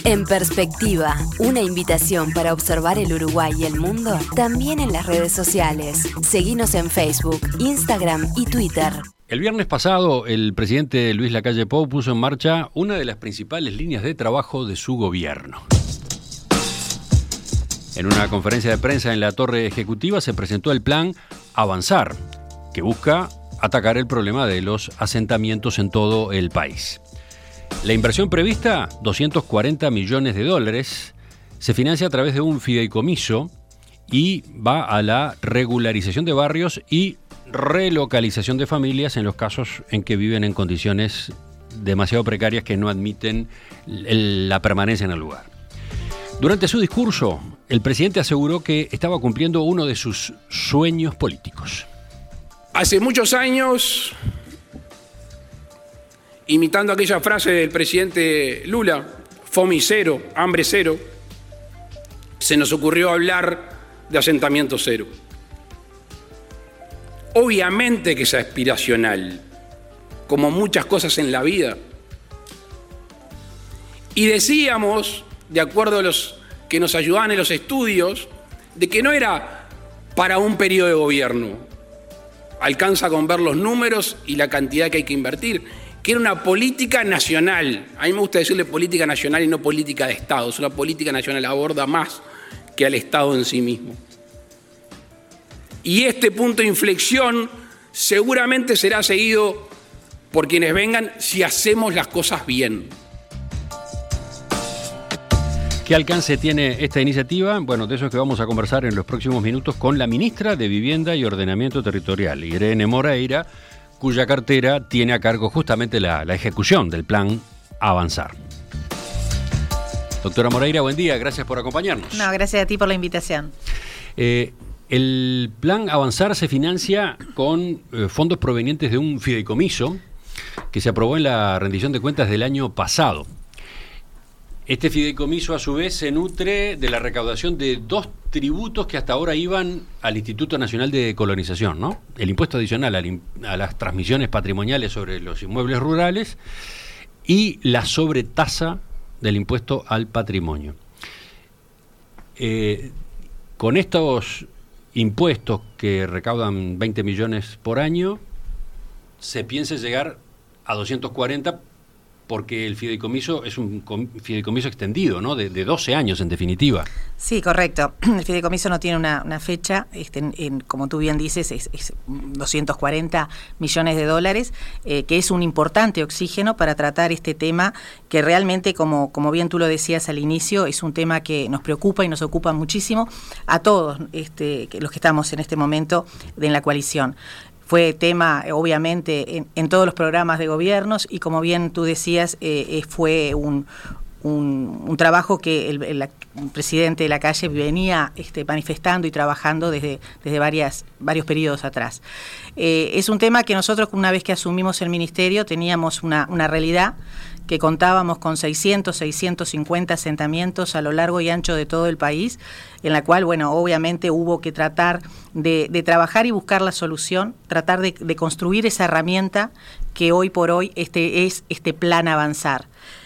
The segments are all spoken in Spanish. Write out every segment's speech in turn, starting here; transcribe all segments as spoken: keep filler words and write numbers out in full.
En Perspectiva, una invitación para observar el Uruguay y el mundo, también en las redes sociales. Seguinos en Facebook, Instagram y Twitter. El viernes pasado, el presidente Luis Lacalle Pou puso en marcha una de las principales líneas de trabajo de su gobierno. En una conferencia de prensa en la Torre Ejecutiva se presentó el plan Avanzar, que busca atacar el problema de los asentamientos en todo el país. La inversión prevista, doscientos cuarenta millones de dólares, se financia a través de un fideicomiso y va a la regularización de barrios y relocalización de familias en los casos en que viven en condiciones demasiado precarias que no admiten la permanencia en el lugar. Durante su discurso, el presidente aseguró que estaba cumpliendo uno de sus sueños políticos. Hace muchos años, imitando aquella frase del presidente Lula, fome cero, hambre cero, se nos ocurrió hablar de asentamiento cero. Obviamente que es aspiracional, como muchas cosas en la vida. Y decíamos, de acuerdo a los que nos ayudaban en los estudios, de que no era para un periodo de gobierno. Alcanza con ver los números y la cantidad que hay que invertir, que era una política nacional. A mí me gusta decirle política nacional y no política de Estado. Es una política nacional, aborda más que al Estado en sí mismo. Y este punto de inflexión seguramente será seguido por quienes vengan si hacemos las cosas bien. ¿Qué alcance tiene esta iniciativa? Bueno, de eso es que vamos a conversar en los próximos minutos con la ministra de Vivienda y Ordenamiento Territorial, Irene Moreira, cuya cartera tiene a cargo justamente la, la ejecución del plan Avanzar. Doctora Moreira, buen día, gracias por acompañarnos. No, gracias a ti por la invitación. Eh, el plan Avanzar se financia con eh, fondos provenientes de un fideicomiso que se aprobó en la rendición de cuentas del año pasado. Este fideicomiso, a su vez, se nutre de la recaudación de dos tributos que hasta ahora iban al Instituto Nacional de Colonización, ¿no? El impuesto adicional a las transmisiones patrimoniales sobre los inmuebles rurales y la sobretasa del impuesto al patrimonio. Eh, con estos impuestos que recaudan veinte millones por año, se piensa llegar a doscientos cuarenta porque el fideicomiso es un fideicomiso extendido, ¿no? De, de doce años, en definitiva. Sí, correcto. El fideicomiso no tiene una, una fecha, este, en, en, como tú bien dices, es, es doscientos cuarenta millones de dólares, eh, que es un importante oxígeno para tratar este tema que realmente, como, como bien tú lo decías al inicio, es un tema que nos preocupa y nos ocupa muchísimo a todos este, los que estamos en este momento en la coalición. Fue tema, obviamente, en, en todos los programas de gobiernos y, como bien tú decías, eh, fue un, un, un trabajo que el, el, el presidente de Lacalle venía este, manifestando y trabajando desde, desde varias, varios periodos atrás. Eh, es un tema que nosotros, una vez que asumimos el ministerio, teníamos una, una realidad que contábamos con seiscientos, seiscientos cincuenta asentamientos a lo largo y ancho de todo el país, en la cual, bueno, obviamente hubo que tratar de, de trabajar y buscar la solución, tratar de, de construir esa herramienta que hoy por hoy este es este plan Avanzar,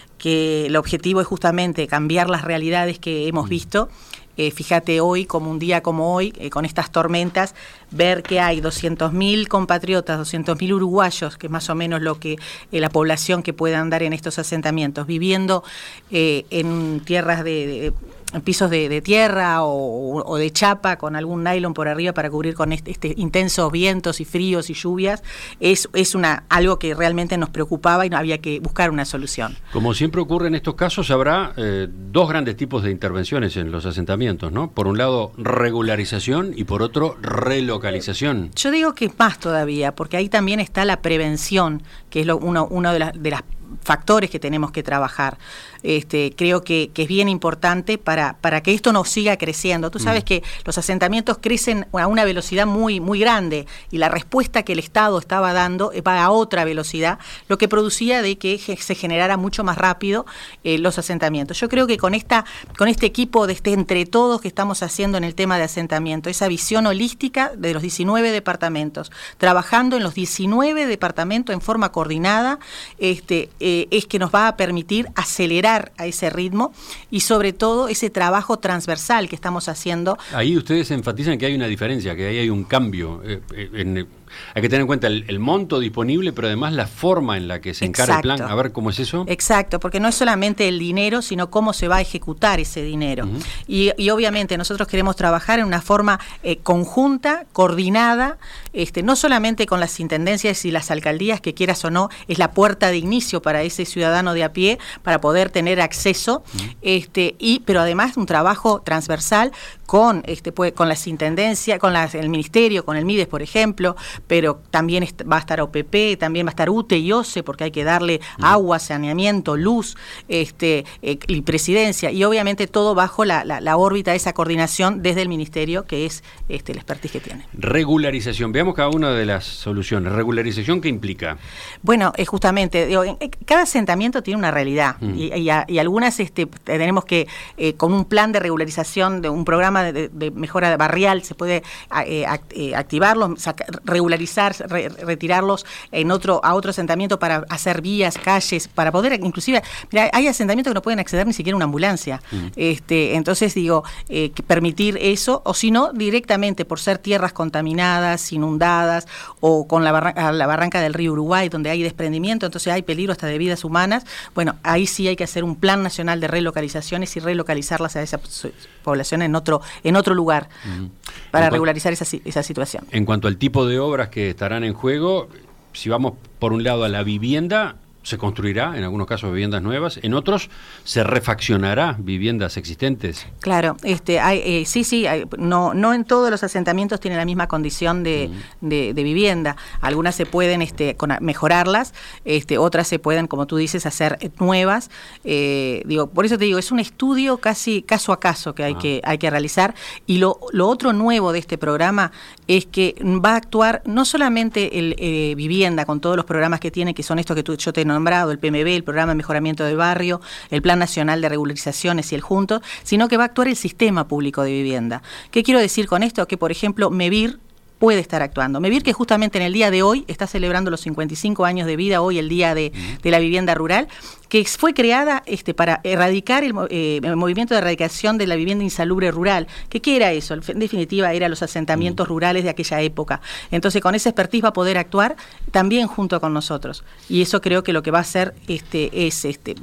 que el objetivo es justamente cambiar las realidades que hemos visto. Eh, fíjate hoy, como un día como hoy, eh, con estas tormentas, ver que hay doscientos mil compatriotas, doscientos mil uruguayos, que es más o menos lo que eh, la población que puede andar en estos asentamientos, viviendo eh, en tierras de... de en pisos de, de tierra o, o de chapa con algún nylon por arriba para cubrir con este, este intensos vientos y fríos y lluvias, es, es una algo que realmente nos preocupaba y no había que buscar una solución. Como siempre ocurre en estos casos, habrá eh, dos grandes tipos de intervenciones en los asentamientos, ¿no? Por un lado, regularización y por otro, relocalización. Yo digo que más todavía, porque ahí también está la prevención, que es lo, uno, uno de, la, de las factores que tenemos que trabajar. Este, creo que, que es bien importante para, para que esto no siga creciendo. Tú sabes mm. que los asentamientos crecen a una velocidad muy, muy grande y la respuesta que el Estado estaba dando va a otra velocidad, lo que producía de que se generara mucho más rápido eh, los asentamientos. Yo creo que con esta, con este equipo de este entre todos que estamos haciendo en el tema de asentamiento, esa visión holística de los diecinueve departamentos, trabajando en los diecinueve departamentos en forma coordinada, este, eh, es que nos va a permitir acelerar a ese ritmo y sobre todo ese trabajo transversal que estamos haciendo. Ahí ustedes enfatizan que hay una diferencia, que ahí hay un cambio. Eh, eh, en, hay que tener en cuenta el, el monto disponible, pero además la forma en la que se encara Exacto. el plan. A ver, ¿cómo es eso? Exacto, porque no es solamente el dinero, sino cómo se va a ejecutar ese dinero. Uh-huh. y, y obviamente nosotros queremos trabajar en una forma eh, conjunta, coordinada, este, no solamente con las intendencias y las alcaldías, que quieras o no, es la puerta de inicio para ese ciudadano de a pie, para poder tener acceso, uh-huh. este, y pero además un trabajo transversal con, este, pues, con las intendencias, con las, el ministerio, con el MIDES, por ejemplo, pero también est- va a estar O P P, también va a estar U T E y O C E, porque hay que darle uh-huh. agua, saneamiento, luz, este, eh, y presidencia, y obviamente todo bajo la, la, la órbita de esa coordinación desde el ministerio, que es este, el expertise que tiene. Regularización, veamos cada una de las soluciones. ¿Regularización qué implica? Bueno, eh, justamente, digo, en, cada asentamiento tiene una realidad, uh-huh. y, y, a, y algunas este, tenemos que, eh, con un plan de regularización, de un programa de, de, de mejora barrial, se puede eh, act, eh, activarlos, saca, regularizar, re, retirarlos en otro, a otro asentamiento para hacer vías, calles, para poder, inclusive, mira, hay asentamientos que no pueden acceder ni siquiera a una ambulancia. Uh-huh. Este, entonces, digo, eh, que permitir eso, o si no, directamente por ser tierras contaminadas, inundadas, o con la, barra, la barranca del río Uruguay, donde hay desprendimiento, entonces hay peligro hasta de vidas humanas, bueno, ahí sí hay que hacer un plan nacional de relocalizaciones y relocalizarlas a esa población en otro, en otro lugar, uh-huh. para en regularizar esa, esa situación. En cuanto al tipo de obras que estarán en juego, si vamos por un lado a la vivienda, se construirá, en algunos casos, viviendas nuevas, en otros se refaccionará viviendas existentes. Claro, este, hay, eh, sí, sí, hay, no, no en todos los asentamientos tienen la misma condición de, uh-huh. de, de vivienda. Algunas se pueden este, con, mejorarlas, este, otras se pueden, como tú dices, hacer nuevas. Eh, digo, por eso te digo, es un estudio casi caso a caso que hay, uh-huh. que, hay que realizar. Y lo, lo otro nuevo de este programa es que va a actuar no solamente el eh, vivienda, con todos los programas que tiene, que son estos que tú, yo te nombrado, el P M B, el Programa de Mejoramiento del Barrio, el Plan Nacional de Regularizaciones y el Juntos, sino que va a actuar el Sistema Público de Vivienda. ¿Qué quiero decir con esto? Que, por ejemplo, MEVIR puede estar actuando. MEVIR, que justamente en el día de hoy está celebrando los cincuenta y cinco años de vida, hoy el Día de, de la Vivienda Rural, que fue creada este, para erradicar el, eh, el movimiento de erradicación de la vivienda insalubre rural. ¿Qué, qué era eso? En definitiva, eran los asentamientos rurales de aquella época. Entonces, con ese expertise va a poder actuar también junto con nosotros. Y eso creo que lo que va a hacer este, es, este,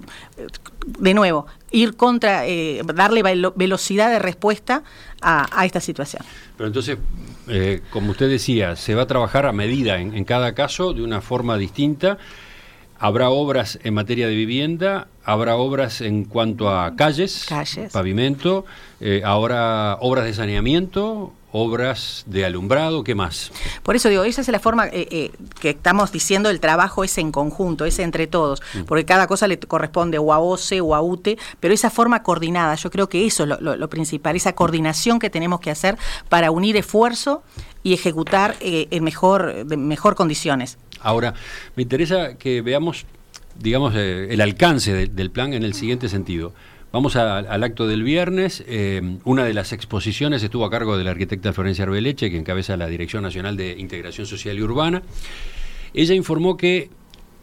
de nuevo, ir contra, eh, darle velo- velocidad de respuesta a, a esta situación. Pero entonces, eh, como usted decía, se va a trabajar a medida en, en cada caso, de una forma distinta. Habrá obras en materia de vivienda, habrá obras en cuanto a calles, calles. pavimento, eh, ahora obras de saneamiento, obras de alumbrado, ¿qué más? Por eso digo, esa es la forma eh, eh, que estamos diciendo, el trabajo es en conjunto, es entre todos, mm. porque cada cosa le corresponde o a O C E o a U T E, pero esa forma coordinada, yo creo que eso es lo, lo, lo principal, esa coordinación que tenemos que hacer para unir esfuerzo y ejecutar eh, en mejor, de mejor condiciones. Ahora, me interesa que veamos, digamos, eh, el alcance de, del plan en el siguiente sentido. Vamos a, al acto del viernes. Eh, una de las exposiciones estuvo a cargo de la arquitecta Florencia Arbeleche, que encabeza la Dirección Nacional de Integración Social y Urbana. Ella informó que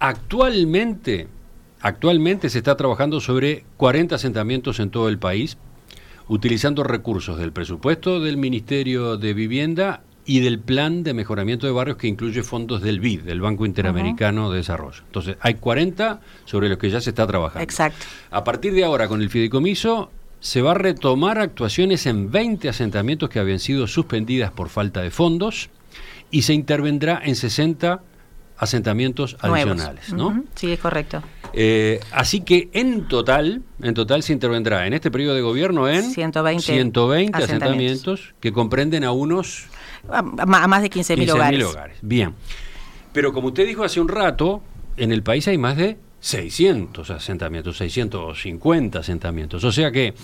actualmente, actualmente se está trabajando sobre cuarenta asentamientos en todo el país, utilizando recursos del presupuesto del Ministerio de Vivienda y del Plan de Mejoramiento de Barrios, que incluye fondos del B I D, del Banco Interamericano uh-huh. de Desarrollo. Entonces, hay cuarenta sobre los que ya se está trabajando. Exacto. A partir de ahora, con el fideicomiso, se va a retomar actuaciones en veinte asentamientos que habían sido suspendidas por falta de fondos y se intervendrá en sesenta asentamientos adicionales, ¿no? Uh-huh. Sí, es correcto. Eh, así que en total, en total se intervendrá en este periodo de gobierno en ciento veinte, ciento veinte asentamientos. asentamientos que comprenden a unos a, a más de quince mil hogares. hogares. Bien. Pero como usted dijo hace un rato, en el país hay más de seiscientos asentamientos, seiscientos cincuenta asentamientos. O sea que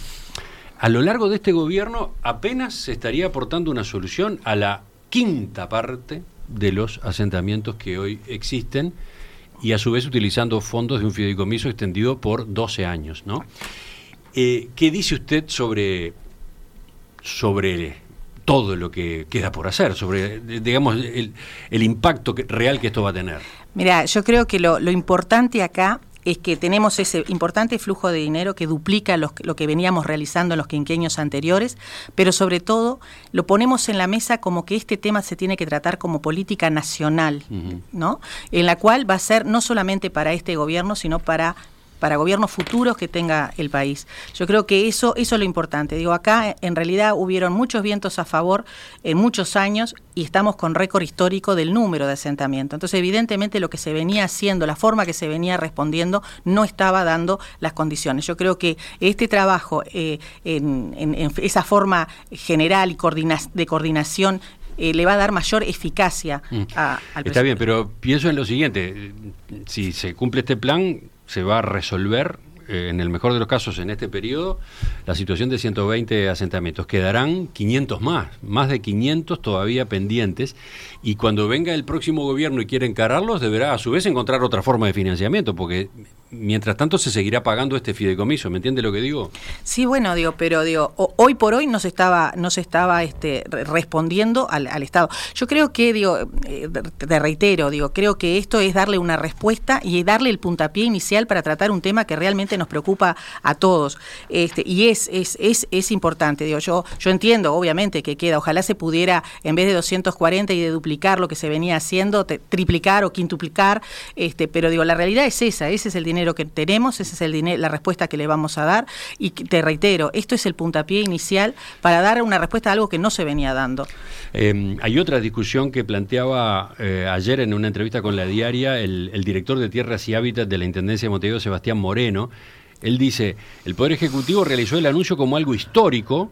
a lo largo de este gobierno apenas se estaría aportando una solución a la quinta parte de los asentamientos que hoy existen, y a su vez utilizando fondos de un fideicomiso extendido por doce años, ¿no? Eh, ¿Qué dice usted sobre, sobre todo lo que queda por hacer, sobre, digamos, el, el impacto que, real que esto va a tener? Mira, yo creo que lo, lo importante acá es que tenemos ese importante flujo de dinero que duplica los, lo que veníamos realizando en los quinquenios anteriores, pero sobre todo lo ponemos en la mesa como que este tema se tiene que tratar como política nacional, uh-huh. ¿no? En la cual va a ser no solamente para este gobierno, sino para para gobiernos futuros que tenga el país. Yo creo que eso, eso es lo importante. Digo, acá en realidad hubieron muchos vientos a favor en muchos años y estamos con récord histórico del número de asentamientos. Entonces, evidentemente, lo que se venía haciendo, la forma que se venía respondiendo, no estaba dando las condiciones. Yo creo que este trabajo, eh, en, en, en esa forma general y coordina- de coordinación, Eh, le va a dar mayor eficacia a, al Está bien, pero pienso en lo siguiente, si se cumple este plan, se va a resolver, eh, en el mejor de los casos en este periodo, la situación de ciento veinte asentamientos. Quedarán quinientos más, más de quinientos todavía pendientes, y cuando venga el próximo gobierno y quiera encararlos, deberá a su vez encontrar otra forma de financiamiento, porque mientras tanto se seguirá pagando este fideicomiso. ¿Me entiende lo que digo? Sí, bueno, digo, pero digo, hoy por hoy no se estaba, no se estaba este, respondiendo al, al Estado. Yo creo que, digo, eh, te reitero, digo, creo que esto es darle una respuesta y darle el puntapié inicial para tratar un tema que realmente nos preocupa a todos. Este, y es, es, es, es importante, digo, yo, yo entiendo, obviamente, que queda, ojalá se pudiera, en vez de doscientos cuarenta y de duplicar lo que se venía haciendo, te, triplicar o quintuplicar, este, pero digo, la realidad es esa, ese es el dinero que tenemos, esa es el dinero, la respuesta que le vamos a dar, y te reitero, esto es el puntapié inicial para dar una respuesta a algo que no se venía dando. Eh, hay otra discusión que planteaba eh, ayer en una entrevista con La Diaria el, el director de Tierras y Hábitat de la Intendencia de Montevideo, Sebastián Moreno. Él dice, el Poder Ejecutivo realizó el anuncio como algo histórico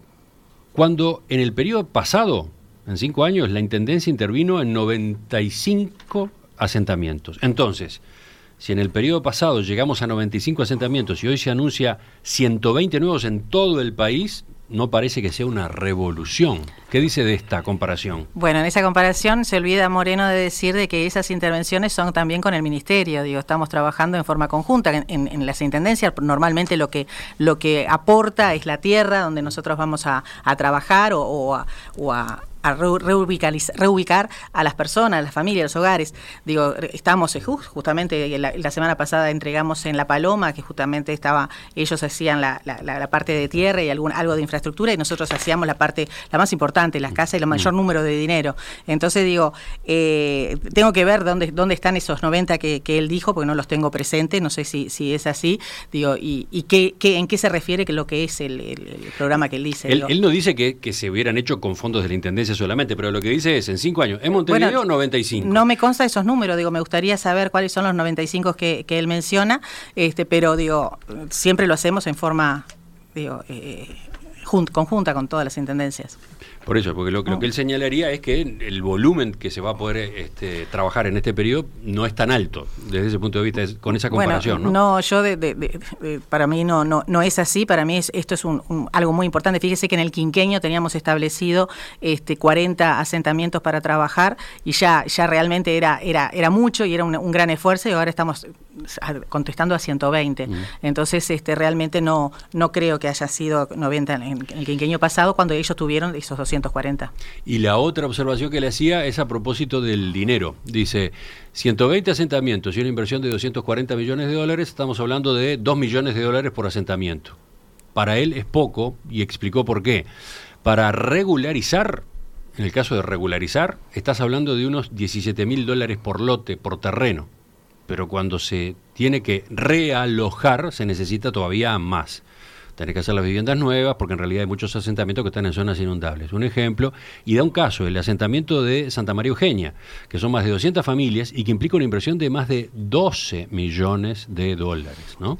cuando en el periodo pasado, en cinco años, la Intendencia intervino en noventa y cinco asentamientos. Entonces, si en el periodo pasado llegamos a noventa y cinco asentamientos y hoy se anuncia ciento veinte nuevos en todo el país, no parece que sea una revolución. ¿Qué dice de esta comparación? Bueno, en esa comparación se olvida Moreno de decir de que esas intervenciones son también con el Ministerio. Digo, estamos trabajando en forma conjunta. En, en, en las intendencias normalmente lo que lo que aporta es la tierra donde nosotros vamos a, a trabajar o, o a... O a a reubicar, reubicar a las personas, a las familias, a los hogares. Digo, estamos justamente, la, la semana pasada entregamos en La Paloma, que justamente estaba, ellos hacían la, la, la parte de tierra y algún, algo de infraestructura, y nosotros hacíamos la parte, la más importante, las casas y el mayor número de dinero. Entonces digo, eh, tengo que ver dónde, dónde están esos noventa que, que él dijo, porque no los tengo presentes, no sé si, si es así, digo, y, y qué, qué, en qué se refiere que lo que es el, el, el programa que él dice. Él, él no dice que, que se hubieran hecho con fondos de la Intendencia solamente, pero lo que dice es en cinco años. En Montevideo, bueno, noventa y cinco. No me consta esos números, digo, me gustaría saber cuáles son los noventa y cinco que, que él menciona, este, pero digo, siempre lo hacemos en forma, digo, eh, junt, conjunta con todas las intendencias. Por eso, porque lo, lo que él señalaría es que el volumen que se va a poder este, trabajar en este periodo no es tan alto, desde ese punto de vista, es, con esa comparación, bueno, ¿no? No, yo, de, de, de, de, para mí no, no, no es así, para mí es, esto es un, un, algo muy importante. Fíjese que en el quinquenio teníamos establecido este, cuarenta asentamientos para trabajar, y ya, ya realmente era, era, era mucho y era un, un gran esfuerzo, y ahora estamos contestando a ciento veinte. Mm. Entonces, este, realmente no, no creo que haya sido noventa en, en el quinquenio pasado, cuando ellos tuvieron esos doscientos cuarenta. Y la otra observación que le hacía es a propósito del dinero. Dice, ciento veinte asentamientos y una inversión de doscientos cuarenta millones de dólares, estamos hablando de dos millones de dólares por asentamiento. Para él es poco, y explicó por qué. Para regularizar, en el caso de regularizar, estás hablando de unos diecisiete mil dólares por lote, por terreno. Pero cuando se tiene que realojar, se necesita todavía más. Tenés que hacer las viviendas nuevas, porque en realidad hay muchos asentamientos que están en zonas inundables. Un ejemplo, y da un caso, el asentamiento de Santa María Eugenia, que son más de doscientas familias y que implica una inversión de más de doce millones de dólares, ¿no?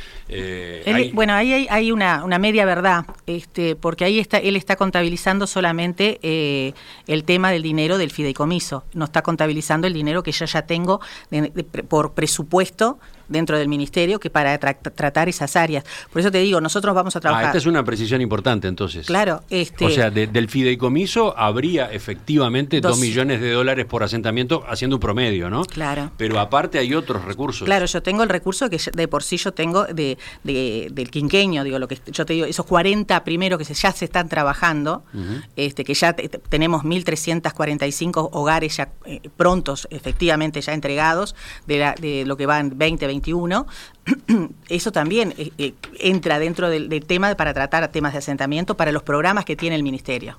Eh, él, hay, bueno, ahí hay, hay una, una media verdad, este, porque ahí está, él está contabilizando solamente eh, el tema del dinero del fideicomiso, no está contabilizando el dinero que yo ya tengo de, de, por presupuesto dentro del ministerio, que para tra- tratar esas áreas. Por eso te digo, nosotros vamos a trabajar. Ah, esta es una precisión importante, entonces. Claro. Este, o sea, de, del fideicomiso habría efectivamente dos, dos millones de dólares por asentamiento, haciendo un promedio, ¿no? Claro. Pero aparte hay otros recursos. Claro, yo tengo el recurso que de por sí yo tengo de, de del quinquenio, digo, lo que yo te digo, esos cuarenta primeros que se, ya se están trabajando, uh-huh. este que ya te, tenemos mil trescientos cuarenta y cinco hogares ya eh, prontos, efectivamente ya entregados, de, la, de lo que van veinte, veintiuno, eso también eh, eh, entra dentro del, del tema para tratar temas de asentamiento para los programas que tiene el Ministerio.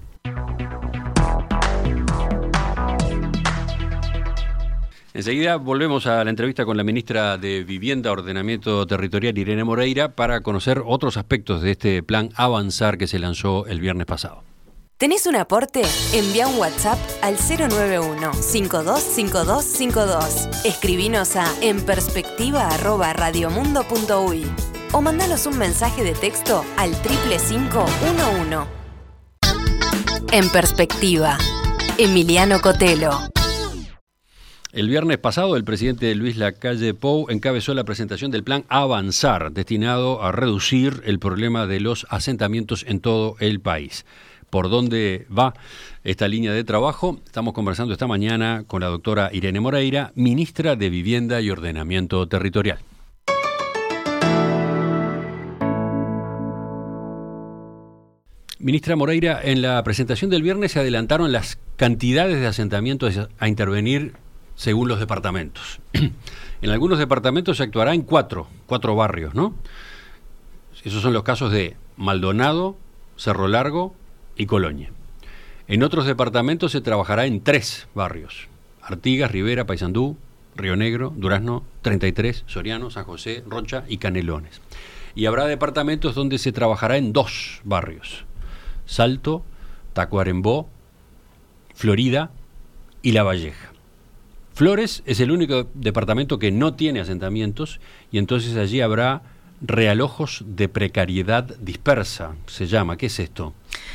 Enseguida volvemos a la entrevista con la ministra de Vivienda, Ordenamiento Territorial, Irene Moreira, para conocer otros aspectos de este plan Avanzar que se lanzó el viernes pasado. ¿Tenés un aporte? Envía un WhatsApp al cero nueve uno, cinco dos cinco dos cinco dos. Escribinos a enperspectiva arroba radiomundo punto uy o mandanos un mensaje de texto al triple cinco uno uno. En Perspectiva, Emiliano Cotelo. El viernes pasado, el presidente Luis Lacalle Pou encabezó la presentación del plan Avanzar, destinado a reducir el problema de los asentamientos en todo el país. ¿Por dónde va esta línea de trabajo? Estamos conversando esta mañana con la doctora Irene Moreira, ministra de Vivienda y Ordenamiento Territorial. Ministra Moreira, en la presentación del viernes se adelantaron las cantidades de asentamientos a intervenir según los departamentos. En algunos departamentos se actuará en cuatro, cuatro barrios, ¿no? Esos son los casos de Maldonado, Cerro Largo y Colonia. En otros departamentos se trabajará en tres barrios: Artigas, Rivera, Paysandú, Río Negro, Durazno, treinta y tres, Soriano, San José, Rocha y Canelones. Y habrá departamentos donde se trabajará en dos barrios: Salto, Tacuarembó, Florida y La Valleja. Flores es el único departamento que no tiene asentamientos y entonces allí habrá realojos de precariedad dispersa, se llama. ¿Qué es esto?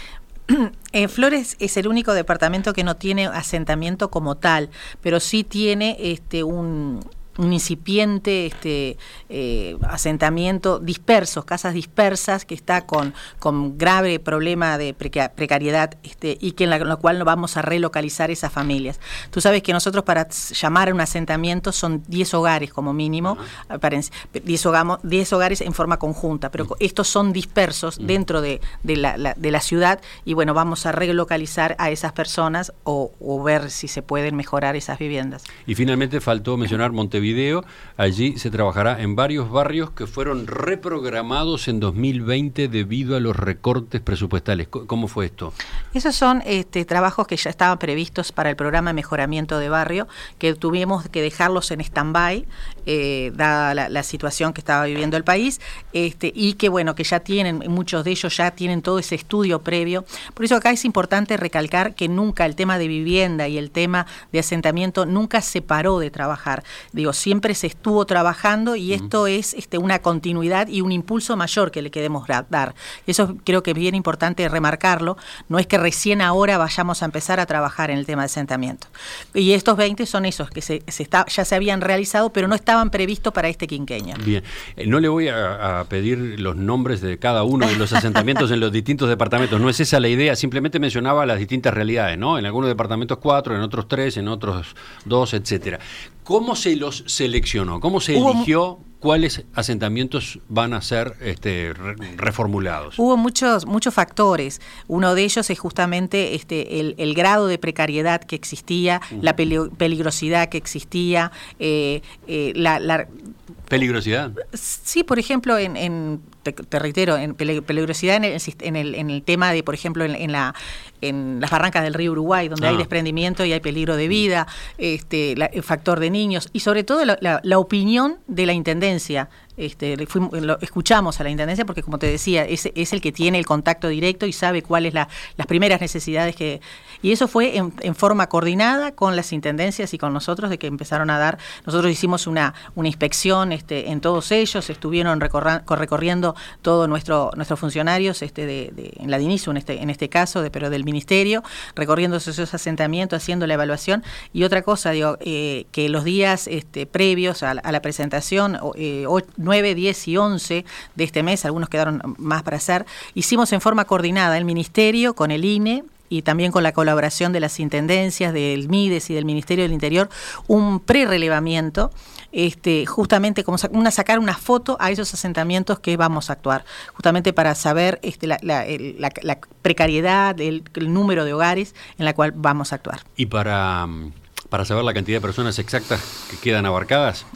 Eh, Flores es el único departamento que no tiene asentamiento como tal, pero sí tiene este un... un incipiente este, eh, asentamiento dispersos, casas dispersas, que está con, con grave problema de preca- precariedad este, y que en la, en la cual no vamos a relocalizar esas familias. Tú sabes que nosotros para llamar a un asentamiento son diez hogares como mínimo, uh-huh. para, diez, hogamos, diez hogares en forma conjunta, pero uh-huh. estos son dispersos uh-huh. dentro de, de, la, la, de la ciudad y bueno, vamos a relocalizar a esas personas o, o ver si se pueden mejorar esas viviendas. Y finalmente faltó mencionar Montevideo. Video, allí se trabajará en varios barrios que fueron reprogramados en dos mil veinte debido a los recortes presupuestales. ¿Cómo fue esto? Esos son este, trabajos que ya estaban previstos para el programa de mejoramiento de barrio, que tuvimos que dejarlos en stand-by, eh, dada la, la situación que estaba viviendo el país, este, y que bueno, que ya tienen, muchos de ellos ya tienen todo ese estudio previo. Por eso acá es importante recalcar que nunca el tema de vivienda y el tema de asentamiento nunca se paró de trabajar. Digo, siempre se estuvo trabajando y esto uh-huh. es este, una continuidad y un impulso mayor que le queremos dar. Eso creo que es bien importante remarcarlo. No es que recién ahora vayamos a empezar a trabajar en el tema de asentamiento. Y estos veinte son esos que se, se está, ya se habían realizado, pero no estaban previstos para este quinquenio. Bien, eh, no le voy a, a pedir los nombres de cada uno de los asentamientos en los distintos departamentos. No es esa la idea, simplemente mencionaba las distintas realidades, ¿no? En algunos departamentos cuatro, en otros tres, en otros dos, etcétera. ¿Cómo se los seleccionó? ¿Cómo se Hubo eligió cuáles asentamientos van a ser este, re, reformulados? Hubo muchos muchos factores. Uno de ellos es justamente este el, el grado de precariedad que existía, uh-huh. la peli- peligrosidad que existía, eh, eh, la, la ¿Peligrosidad? Sí, por ejemplo, en, en te, te reitero, en peligrosidad en el, en el, en el tema de, por ejemplo, en, en, la, en las barrancas del río Uruguay, donde ah. hay desprendimiento y hay peligro de vida, este, la, el factor de niños y sobre todo la, la, la opinión de la Intendencia. Este, fuimos, lo, escuchamos a la Intendencia porque, como te decía, es, es el que tiene el contacto directo y sabe cuáles la, las primeras necesidades que... Y eso fue en, en forma coordinada con las Intendencias y con nosotros, de que empezaron a dar... Nosotros hicimos una, una inspección este, en todos ellos, estuvieron recorra, recorriendo todos nuestro, nuestros funcionarios este, de, de, en la DINISU, en este, en este caso, de, pero del Ministerio, recorriendo esos asentamientos, haciendo la evaluación. Y otra cosa, digo, eh, que los días este, previos a, a la presentación... Eh, nueve, diez y once de este mes, algunos quedaron más para hacer, hicimos en forma coordinada el Ministerio con el I N E y también con la colaboración de las Intendencias, del MIDES y del Ministerio del Interior, un pre-relevamiento, este, justamente como una, sacar una foto a esos asentamientos que vamos a actuar, justamente para saber este, la, la, el, la, la precariedad, el, el número de hogares en la cual vamos a actuar. Y para, para saber la cantidad de personas exactas que quedan abarcadas,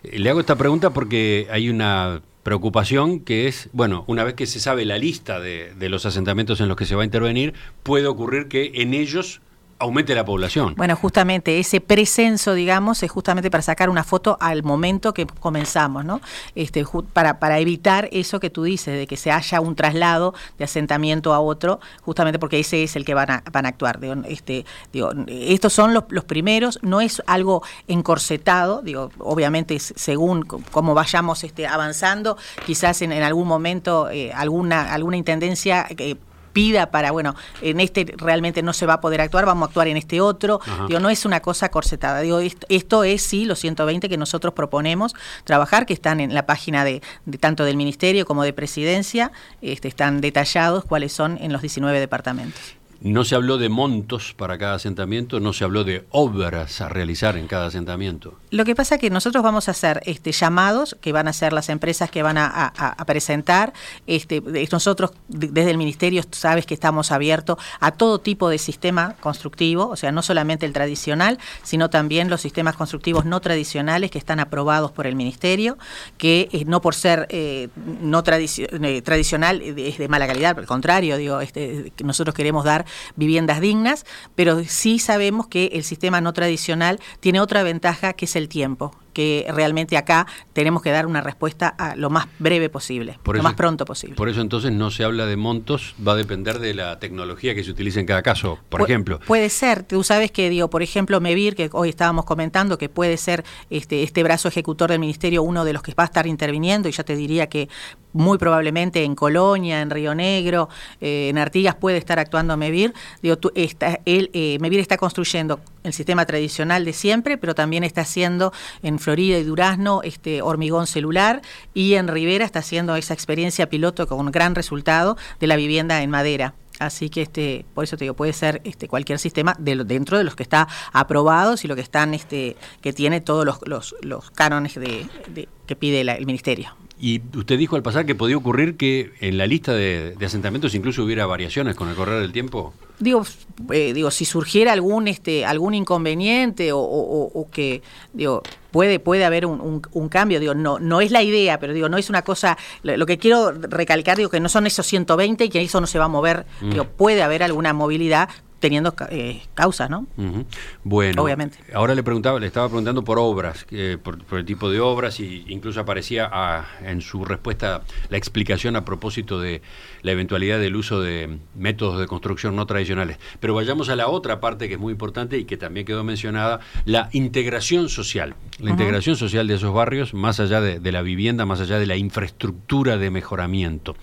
Le hago esta pregunta porque hay una preocupación que es, bueno, una vez que se sabe la lista de, de los asentamientos en los que se va a intervenir, puede ocurrir que en ellos aumente la población. Bueno, justamente ese precenso, digamos, es justamente para sacar una foto al momento que comenzamos, ¿no? Este, para, para evitar eso que tú dices, de que se haya un traslado de asentamiento a otro, justamente porque ese es el que van a, van a actuar. Digo, este, digo, estos son los, los primeros, no es algo encorsetado, digo, obviamente según cómo vayamos este, avanzando, quizás en, en algún momento eh, alguna, alguna intendencia eh, pida para, bueno, en este realmente no se va a poder actuar, vamos a actuar en este otro. Ajá. Digo, no es una cosa corsetada. Digo, esto, esto es sí los ciento veinte que nosotros proponemos trabajar, que están en la página de, de tanto del Ministerio como de Presidencia, este, están detallados cuáles son en los diecinueve departamentos. No se habló de montos para cada asentamiento, no se habló de obras a realizar en cada asentamiento. Lo que pasa es que nosotros vamos a hacer este, llamados que van a hacer las empresas que van a, a, a presentar. Este, nosotros desde el Ministerio sabes que estamos abiertos a todo tipo de sistema constructivo, o sea, no solamente el tradicional, sino también los sistemas constructivos no tradicionales que están aprobados por el Ministerio, que eh, no por ser eh, no tradici- eh, tradicional es de mala calidad, al contrario, digo, este, nosotros queremos dar viviendas dignas, pero sí sabemos que el sistema no tradicional tiene otra ventaja, que es el tiempo, que realmente acá tenemos que dar una respuesta a lo más breve posible, por lo eso, más pronto posible. Por eso entonces no se habla de montos, va a depender de la tecnología que se utilice en cada caso, por Pu- ejemplo. Puede ser, tú sabes que, digo, por ejemplo, MEVIR, que hoy estábamos comentando, que puede ser este, este brazo ejecutor del Ministerio uno de los que va a estar interviniendo, y ya te diría que muy probablemente en Colonia, en Río Negro, eh, en Artigas puede estar actuando MEVIR. Digo, tú, está, él, eh, MEVIR está construyendo el sistema tradicional de siempre, pero también está haciendo en Florida y Durazno este hormigón celular, y en Rivera está haciendo esa experiencia piloto con gran resultado de la vivienda en madera. Así que este, por eso te digo, puede ser este cualquier sistema de lo, dentro de los que está aprobados y lo que están este que tiene todos los los, los cánones de, de que pide la, el Ministerio. Y usted dijo al pasar que podía ocurrir que en la lista de, de asentamientos incluso hubiera variaciones con el correr del tiempo. Digo, eh, digo, si surgiera algún este algún inconveniente o, o, o que digo puede puede haber un, un, un cambio, digo, no no es la idea, pero digo, no es una cosa, lo, lo que quiero recalcar, digo, que no son esos ciento veinte y que eso no se va a mover, mm. digo, puede haber alguna movilidad teniendo eh, causas, ¿no? Uh-huh. Bueno, obviamente. Ahora le preguntaba, le estaba preguntando por obras, eh, por, por el tipo de obras, y incluso aparecía a, en su respuesta la explicación a propósito de la eventualidad del uso de métodos de construcción no tradicionales. Pero vayamos a la otra parte que es muy importante y que también quedó mencionada, la integración social. La uh-huh. integración social de esos barrios, más allá de, de la vivienda, más allá de la infraestructura de mejoramiento.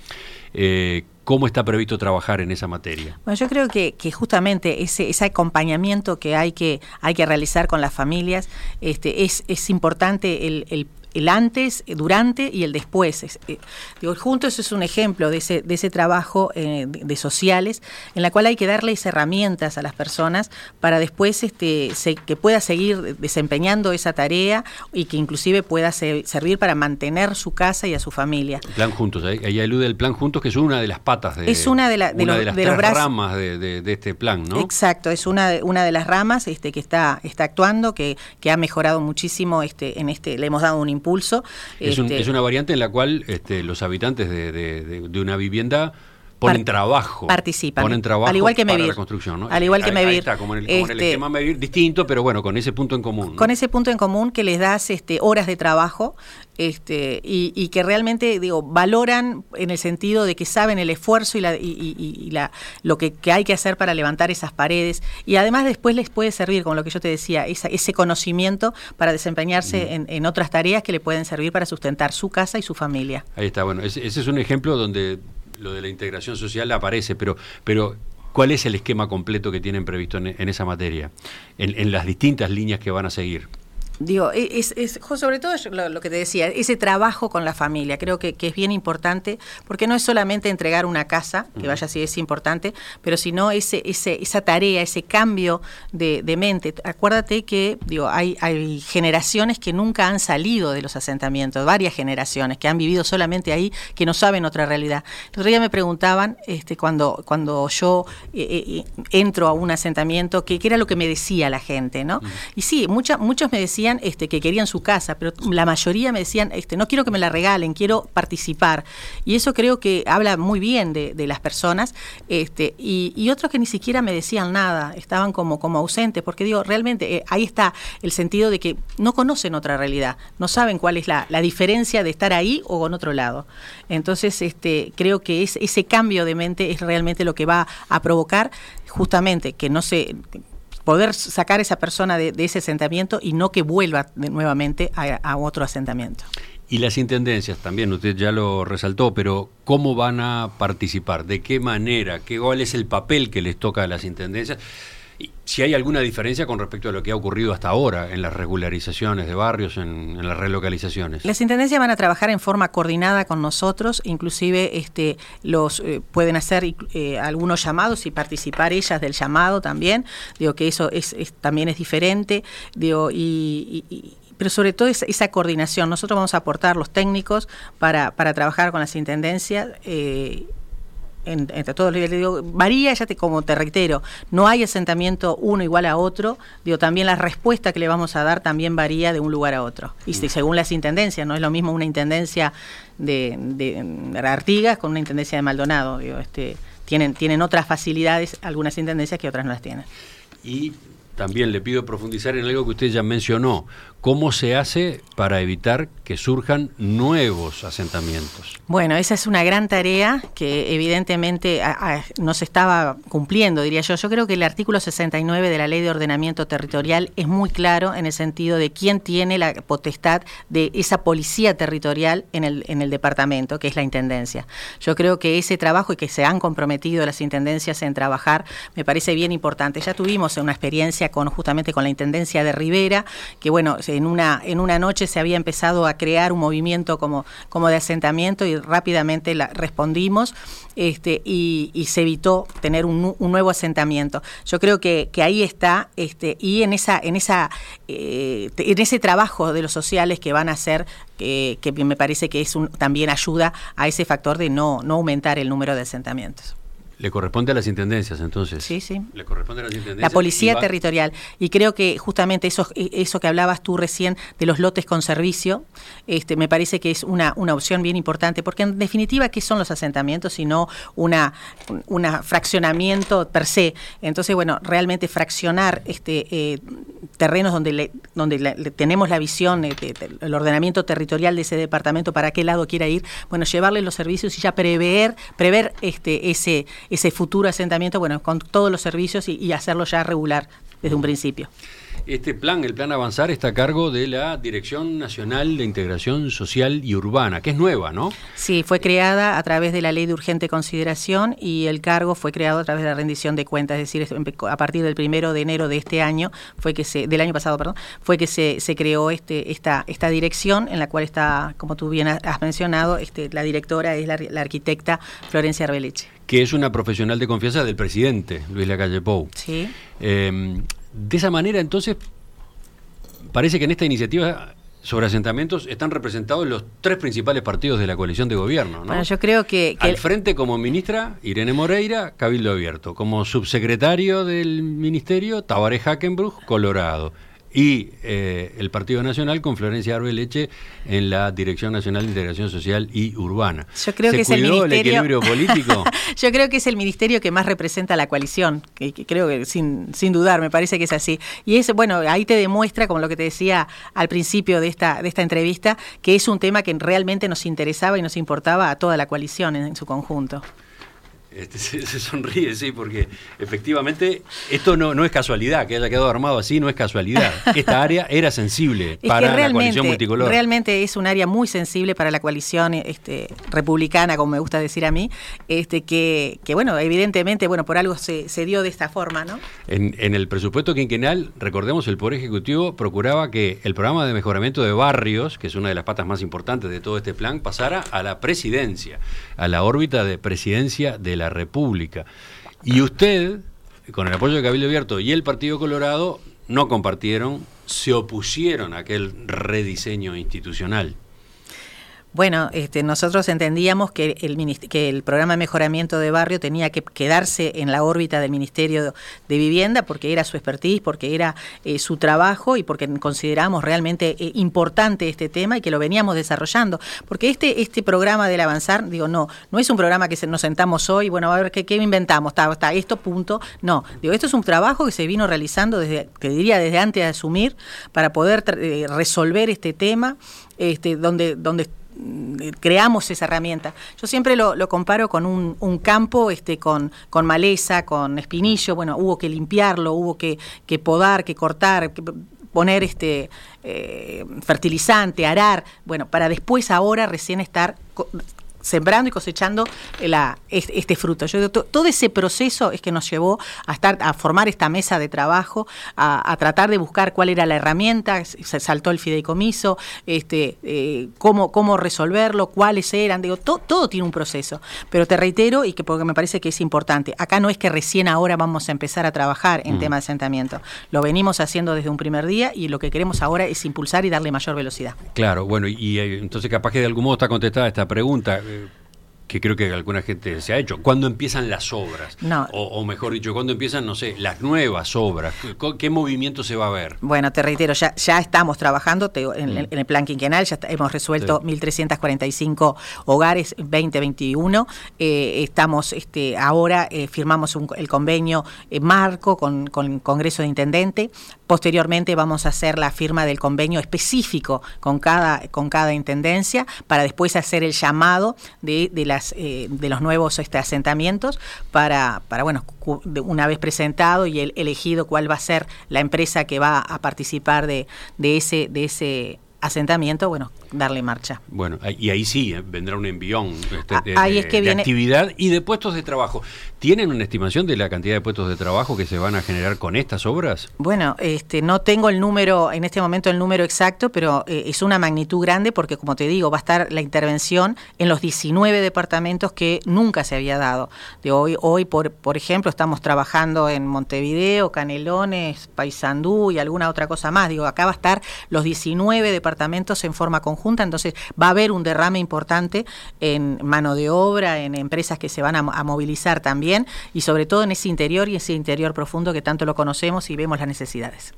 Eh, ¿Cómo está previsto trabajar en esa materia? Bueno, yo creo que, que justamente ese, ese acompañamiento que hay que hay que realizar con las familias este, es, es importante el, el el antes, durante y el después. Es, eh, digo, juntos es un ejemplo de ese, de ese trabajo eh, de, de sociales, en la cual hay que darles herramientas a las personas para después este, se, que pueda seguir desempeñando esa tarea y que inclusive pueda se, servir para mantener su casa y a su familia. El plan Juntos, ahí, ahí alude el plan Juntos, que es una de las patas de, es una de, la, de, una los, de las de tres los brazos, ramas de, de, de este plan, ¿no? Exacto, es una de, una de las ramas este, que está, está actuando, que, que ha mejorado muchísimo este, en este, le hemos dado un impulso. Es, un, este, es una variante en la cual este, los habitantes de, de, de, de una vivienda ponen trabajo. Participan. Ponen trabajo al igual que para MEVIR. la construcción, ¿no? Al igual que ahí, MEVIR. Ahí está, como en el, como este, en el esquema MEVIR, distinto, pero bueno, con ese punto en común, ¿no? Con ese punto en común que les das este, horas de trabajo este, y, y que realmente digo valoran en el sentido de que saben el esfuerzo y, la, y, y, y la, lo que, que hay que hacer para levantar esas paredes, y además después les puede servir, como lo que yo te decía, esa, ese conocimiento para desempeñarse mm. en, en otras tareas que le pueden servir para sustentar su casa y su familia. Ahí está, bueno, ese, ese es un ejemplo donde lo de la integración social aparece, pero pero ¿cuál es el esquema completo que tienen previsto en, en esa materia, en, en las distintas líneas que van a seguir? Digo, es, es sobre todo lo, lo que te decía, ese trabajo con la familia, creo que, que es bien importante, porque no es solamente entregar una casa, que vaya así es importante, pero sino ese, ese, esa tarea, ese cambio de, de mente. Acuérdate que digo, hay, hay generaciones que nunca han salido de los asentamientos, varias generaciones que han vivido solamente ahí, que no saben otra realidad. El otro día me preguntaban, este, cuando, cuando yo eh, eh, entro a un asentamiento, que, que era lo que me decía la gente, ¿no? Uh-huh. Y sí, mucha, muchos me decían decían este, que querían su casa, pero la mayoría me decían, este, no quiero que me la regalen, quiero participar. Y eso creo que habla muy bien de, de las personas, este, y, y otros que ni siquiera me decían nada, estaban como, como ausentes, porque digo, realmente eh, ahí está el sentido de que no conocen otra realidad, no saben cuál es la, la diferencia de estar ahí o en otro lado. Entonces, este, creo que es, ese cambio de mente es realmente lo que va a provocar justamente que no se... poder sacar a esa persona de, de ese asentamiento y no que vuelva de, nuevamente a, a otro asentamiento. Y las intendencias también, usted ya lo resaltó, pero ¿cómo van a participar? ¿De qué manera? ¿Qué, ¿Cuál es el papel que les toca a las intendencias? Y si hay alguna diferencia con respecto a lo que ha ocurrido hasta ahora en las regularizaciones de barrios, en, en las relocalizaciones. Las intendencias van a trabajar en forma coordinada con nosotros, inclusive este, los eh, pueden hacer eh, algunos llamados y participar ellas del llamado también. Digo que eso es, es también es diferente. Digo y, y, y pero sobre todo esa, esa coordinación. Nosotros vamos a aportar los técnicos para, para trabajar con las intendencias. Eh, En, entre todos los digo, varía, ya te, como te reitero, no hay asentamiento uno igual a otro, digo, también la respuesta que le vamos a dar también varía de un lugar a otro, y si, según las intendencias, no es lo mismo una intendencia de, de, de Artigas con una intendencia de Maldonado, digo, este, tienen, tienen otras facilidades algunas intendencias que otras no las tienen. Y también le pido profundizar en algo que usted ya mencionó. ¿Cómo se hace para evitar que surjan nuevos asentamientos? Bueno, esa es una gran tarea que evidentemente a, a, no se estaba cumpliendo, diría yo. Yo creo que el artículo sesenta y nueve de la Ley de Ordenamiento Territorial es muy claro en el sentido de quién tiene la potestad de esa policía territorial en el, en el departamento, que es la Intendencia. Yo creo que ese trabajo y que se han comprometido las Intendencias en trabajar me parece bien importante. Ya tuvimos una experiencia con justamente con la Intendencia de Rivera, que bueno, en una en una noche se había empezado a crear un movimiento como, como de asentamiento y rápidamente la, respondimos este, y, y se evitó tener un, un nuevo asentamiento. Yo creo que, que ahí está este, y en esa en esa eh, en ese trabajo de los sociales que van a hacer, que, que me parece que es un, también ayuda a ese factor de no, no aumentar el número de asentamientos. Le corresponde a las intendencias, entonces. Sí, sí. Le corresponde a las intendencias. La policía y va... territorial. Y creo que justamente eso, eso que hablabas tú recién de los lotes con servicio, este, me parece que es una, una opción bien importante, porque en definitiva, ¿qué son los asentamientos? Sino una, una fraccionamiento per se. Entonces, bueno, realmente fraccionar este eh, terrenos donde le, donde le, le tenemos la visión, eh, de, de, el ordenamiento territorial de ese departamento, para qué lado quiera ir, bueno, llevarle los servicios y ya prever, prever este, ese ese futuro asentamiento, bueno, con todos los servicios y, y hacerlo ya regular desde un principio. Este plan, el plan Avanzar, está a cargo de la Dirección Nacional de Integración Social y Urbana, que es nueva, ¿no? Sí, fue creada a través de la Ley de Urgente Consideración y el cargo fue creado a través de la rendición de cuentas, es decir, a partir del primero de enero de este año, fue que se, del año pasado, perdón, fue que se, se creó este, esta, esta dirección en la cual está, como tú bien has mencionado, este, la directora es la, la arquitecta Florencia Arbeleche. Que es una profesional de confianza del presidente, Luis Lacalle Pou. Sí. Eh, de esa manera, entonces, parece que en esta iniciativa sobre asentamientos están representados los tres principales partidos de la coalición de gobierno, ¿no? Bueno, yo creo que... que Al frente, como ministra, Irene Moreira, Cabildo Abierto. Como subsecretario del ministerio, Tabaré Hackenbruch, Colorado. Y eh, el Partido Nacional con Florencia Arbeleche en la Dirección Nacional de Integración Social y Urbana. Yo creo ¿Se que es el ministerio... el equilibrio político? Yo creo que es el ministerio que más representa a la coalición, que, que creo que sin, sin dudar, me parece que es así. Y es, bueno, ahí te demuestra, como lo que te decía al principio de esta, de esta entrevista, que es un tema que realmente nos interesaba y nos importaba a toda la coalición en, en su conjunto. Este, se, se sonríe, sí, porque efectivamente esto no, no es casualidad, que haya quedado armado así no es casualidad. Esta área era sensible es para la coalición multicolor. Realmente es un área muy sensible para la coalición este, republicana, como me gusta decir a mí, este, que, que bueno, evidentemente, bueno, por algo se, se dio de esta forma, ¿no? En, en el presupuesto quinquenal, recordemos, el Poder Ejecutivo procuraba que el programa de mejoramiento de barrios, que es una de las patas más importantes de todo este plan, pasara a la presidencia, a la órbita de presidencia de la la República. Y usted, con el apoyo de Cabildo Abierto y el Partido Colorado, no compartieron, se opusieron a aquel rediseño institucional. Bueno, este, nosotros entendíamos que el, que el programa de mejoramiento de barrio tenía que quedarse en la órbita del Ministerio de Vivienda porque era su expertise, porque era eh, su trabajo y porque consideramos realmente eh, importante este tema y que lo veníamos desarrollando. Porque este este programa del Avanzar, digo, no, no es un programa que se, nos sentamos hoy, bueno, a ver qué, qué inventamos, está, está esto, punto. No, digo, esto es un trabajo que se vino realizando desde, te diría, desde antes de asumir para poder eh, resolver este tema, este, donde, donde creamos esa herramienta. Yo siempre lo, lo comparo con un, un campo este, con, con maleza, con espinillo. Bueno, hubo que limpiarlo, hubo que, que podar, que cortar, que poner este eh, fertilizante, arar, bueno, para después ahora recién estar sembrando y cosechando la, este, este fruto. Yo digo, to, todo ese proceso es que nos llevó a estar a formar esta mesa de trabajo, a, a tratar de buscar cuál era la herramienta, se saltó el fideicomiso, este, eh, cómo, cómo resolverlo, cuáles eran, digo, to, todo tiene un proceso. Pero te reitero, y que porque me parece que es importante, acá no es que recién ahora vamos a empezar a trabajar en mm. tema de asentamiento, lo venimos haciendo desde un primer día y lo que queremos ahora es impulsar y darle mayor velocidad. Claro, bueno, y, y entonces capaz que de algún modo está contestada esta pregunta, que creo que alguna gente se ha hecho. ¿Cuándo empiezan las obras? No. O, o mejor dicho, ¿cuándo empiezan, no sé, las nuevas obras? ¿Qué, qué movimiento se va a ver? Bueno, te reitero, ya, ya estamos trabajando te, en, mm. en el plan quinquenal, ya está, hemos resuelto sí. mil trescientos cuarenta y cinco hogares veinte veintiuno. Eh, estamos este, ahora, eh, firmamos un, el convenio eh, marco con, con el Congreso de Intendente. Posteriormente vamos a hacer la firma del convenio específico con cada, con cada intendencia para después hacer el llamado de, de las Eh, de los nuevos este, asentamientos para, para, bueno, una vez presentado y el, elegido cuál va a ser la empresa que va a participar de, de ese, de ese asentamiento, bueno, darle marcha. Bueno, y ahí sí eh, vendrá un envión este, de, ahí es que de viene... actividad y de puestos de trabajo. ¿Tienen una estimación de la cantidad de puestos de trabajo que se van a generar con estas obras? Bueno, este, no tengo el número, en este momento el número exacto, pero eh, es una magnitud grande porque, como te digo, va a estar la intervención en los diecinueve departamentos que nunca se había dado. De hoy, hoy por, por ejemplo, estamos trabajando en Montevideo, Canelones, Paysandú y alguna otra cosa más. Digo, acá va a estar los diecinueve departamentos en forma conjunta, entonces va a haber un derrame importante en mano de obra, en empresas que se van a, a movilizar también, y sobre todo en ese interior y ese interior profundo que tanto lo conocemos y vemos las necesidades.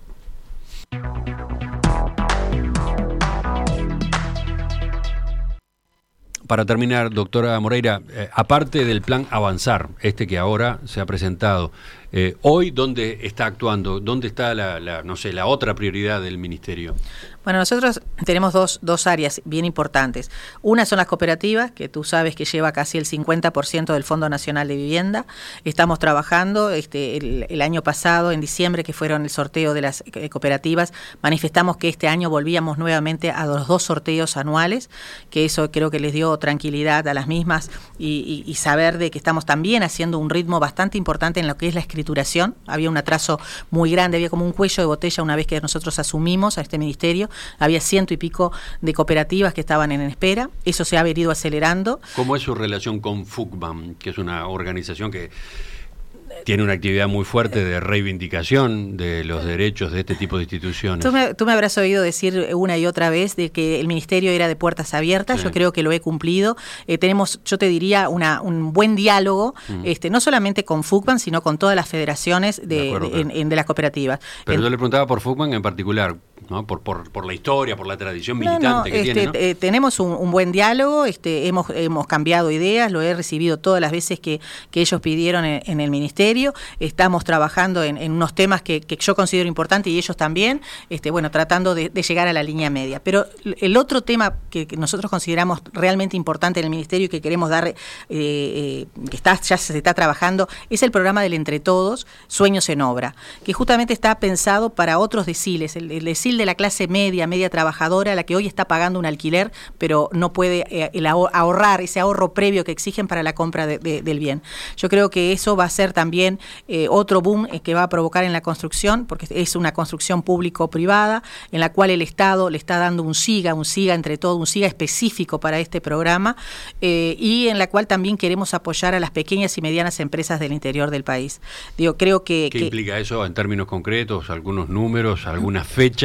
Para terminar, doctora Moreira, eh, aparte del plan Avanzar, este que ahora se ha presentado, eh, hoy, ¿dónde está actuando? ¿Dónde está la, la, no sé, la otra prioridad del Ministerio? Bueno, nosotros tenemos dos, dos áreas bien importantes. Una son las cooperativas, que tú sabes que lleva casi el cincuenta por ciento del Fondo Nacional de Vivienda. Estamos trabajando, este, el, el año pasado, en diciembre, que fueron el sorteo de las eh, cooperativas, manifestamos que este año volvíamos nuevamente a los dos sorteos anuales, que eso creo que les dio tranquilidad a las mismas y, y, y saber de que estamos también haciendo un ritmo bastante importante en lo que es la escrituración. Había un atraso muy grande, había como un cuello de botella una vez que nosotros asumimos a este ministerio. Había ciento y pico de cooperativas que estaban en espera. Eso se ha venido acelerando. ¿Cómo es su relación con FUCBAM, que es una organización que tiene una actividad muy fuerte de reivindicación de los derechos de este tipo de instituciones? Tú me, tú me habrás oído decir una y otra vez de que el ministerio era de puertas abiertas. Sí. Yo creo que lo he cumplido. Eh, tenemos, yo te diría, una, un buen diálogo, mm. este, no solamente con FUCBAM, sino con todas las federaciones de, de, acuerdo, de, en, en, de las cooperativas. Pero en, yo le preguntaba por FUCBAM en particular, ¿no? Por, por, por la historia, por la tradición militante no, no, que este, tiene, ¿no? eh, tenemos un, un buen diálogo, este, hemos, hemos cambiado ideas, lo he recibido todas las veces que, que ellos pidieron en, en el ministerio. Estamos trabajando en, en unos temas que, que yo considero importantes y ellos también, este, bueno, tratando de, de llegar a la línea media. Pero el otro tema que, que nosotros consideramos realmente importante en el ministerio y que queremos dar, eh, eh, que está, ya se está trabajando, es el programa del Entre Todos, Sueños en Obra, que justamente está pensado para otros deciles, el, el decil de la clase media, media trabajadora, la que hoy está pagando un alquiler, pero no puede eh, el ahorrar ese ahorro previo que exigen para la compra de, de, del bien. Yo creo que eso va a ser también eh, otro boom eh, que va a provocar en la construcción, porque es una construcción público-privada, en la cual el Estado le está dando un SIGA, un SIGA entre todo, un SIGA específico para este programa, eh, y en la cual también queremos apoyar a las pequeñas y medianas empresas del interior del país. Digo, creo que... ¿Qué que, implica eso en términos concretos? ¿Algunos números, algunas fechas?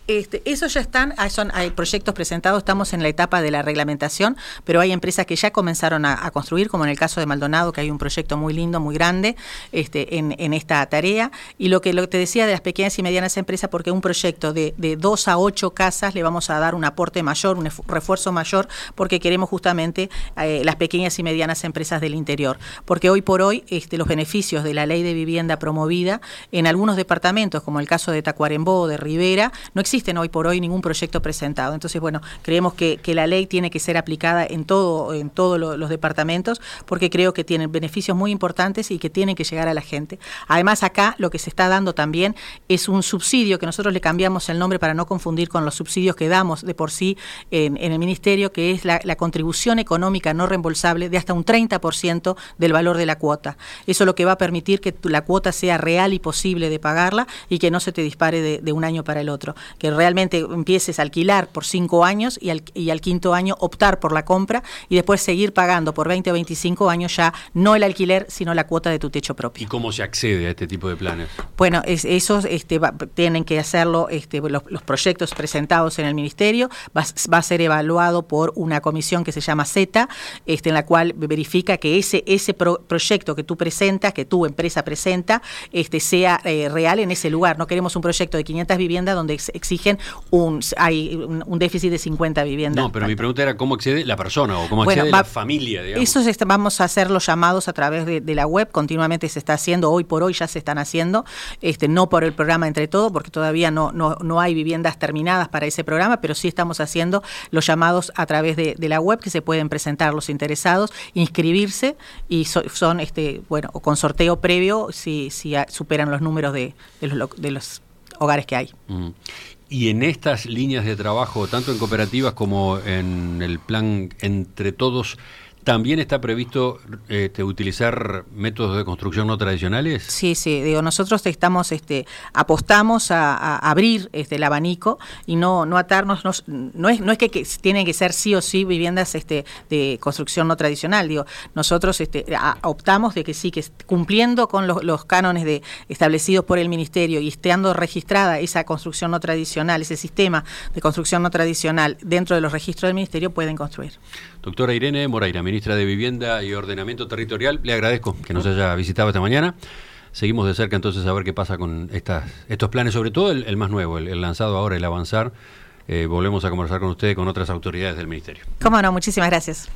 Este, esos ya están, son, hay proyectos presentados, estamos en la etapa de la reglamentación, pero hay empresas que ya comenzaron a, a construir, como en el caso de Maldonado, que hay un proyecto muy lindo, muy grande este, en, en esta tarea. Y lo que, lo que te decía de las pequeñas y medianas empresas, porque un proyecto de, de dos a ocho casas le vamos a dar un aporte mayor, un refuerzo mayor, porque queremos justamente eh, las pequeñas y medianas empresas del interior. Porque hoy por hoy este, los beneficios de la ley de vivienda promovida en algunos departamentos, como el caso de Tacuarembó, de Rivera, no existen hoy por hoy ningún proyecto presentado. Entonces, bueno, creemos que, que la ley tiene que ser aplicada en todo, en todos lo, los departamentos, porque creo que tienen beneficios muy importantes y que tienen que llegar a la gente. Además, acá lo que se está dando también es un subsidio, que nosotros le cambiamos el nombre para no confundir con los subsidios que damos de por sí en, en el Ministerio, que es la, la contribución económica no reembolsable de hasta un treinta por ciento del valor de la cuota. Eso es lo que va a permitir que la cuota sea real y posible de pagarla y que no se te dispare de, de un año para el otro. Que realmente empieces a alquilar por cinco años y al, y al quinto año optar por la compra y después seguir pagando por veinte o veinticinco años ya no el alquiler, sino la cuota de tu techo propio. ¿Y cómo se accede a este tipo de planes? Bueno, es, esos este, va, tienen que hacerlo, este, los, los proyectos presentados en el Ministerio, va, va a ser evaluado por una comisión que se llama Z, este, en la cual verifica que ese, ese pro, proyecto que tú presentas, que tu empresa presenta, este, sea eh, real en ese lugar. No queremos un proyecto de quinientas viviendas donde ex, exigen un, hay un, un déficit de cincuenta viviendas. No, pero mi pregunta era cómo accede la persona o cómo accede bueno, va, la familia, digamos. Eso es, vamos a hacer los llamados a través de, de la web, continuamente se está haciendo, hoy por hoy ya se están haciendo, este, no por el programa Entre Todo, porque todavía no, no, no hay viviendas terminadas para ese programa, pero sí estamos haciendo los llamados a través de, de la web, que se pueden presentar los interesados, inscribirse y so, son, este, bueno, con sorteo previo si, si superan los números de, de, los, de los hogares que hay. Mm. Y en estas líneas de trabajo, tanto en cooperativas como en el plan Entre Todos, ¿también está previsto este, utilizar métodos de construcción no tradicionales? Sí, sí, digo, nosotros estamos, este, apostamos a, a abrir este, el abanico y no, no atarnos, no, no es, no es que, que tienen que ser sí o sí viviendas este, de construcción no tradicional, digo, nosotros este, a, optamos de que sí, que cumpliendo con los, los cánones de, establecidos por el Ministerio y estando registrada esa construcción no tradicional, ese sistema de construcción no tradicional dentro de los registros del Ministerio, pueden construir. Doctora Irene Moreira, ministra de Vivienda y Ordenamiento Territorial, le agradezco que nos haya visitado esta mañana. Seguimos de cerca entonces a ver qué pasa con estas, estos planes, sobre todo el, el más nuevo, el, el lanzado ahora, el Avanzar. Eh, volvemos a conversar con usted y con otras autoridades del Ministerio. Cómo no, muchísimas gracias.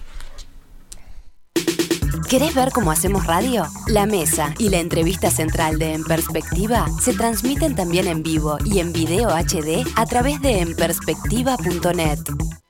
¿Querés ver cómo hacemos radio? La mesa y la entrevista central de En Perspectiva se transmiten también en vivo y en video H D a través de en perspectiva punto net.